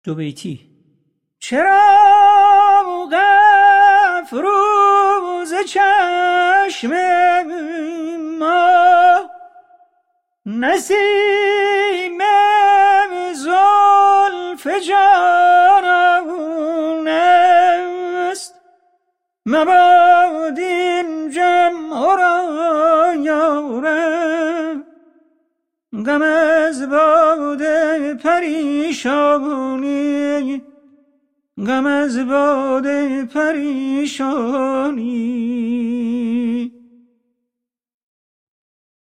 دو بیتی. چراغ افروز چشم ما، نسیم زلف جانان است. مباد این جمع را یارم، غم از باد پریشانی، غم از باد پریشانی.